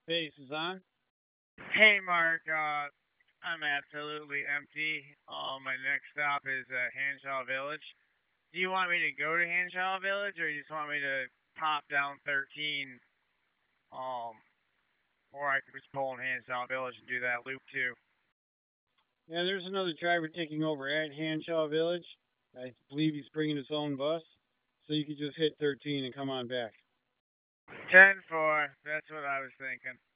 Base is on. Hey, Mark. I'm absolutely empty. My next stop is Hanshaw Village. Do you want me to go to Hanshaw Village, or you just want me to pop down 13? Um, or I could just pull in Hanshaw Village and do that loop too. Yeah, there's another driver taking over at Hanshaw Village. I believe he's bringing his own bus, so you could just hit 13 and come on back. 10-4. That's what I was thinking.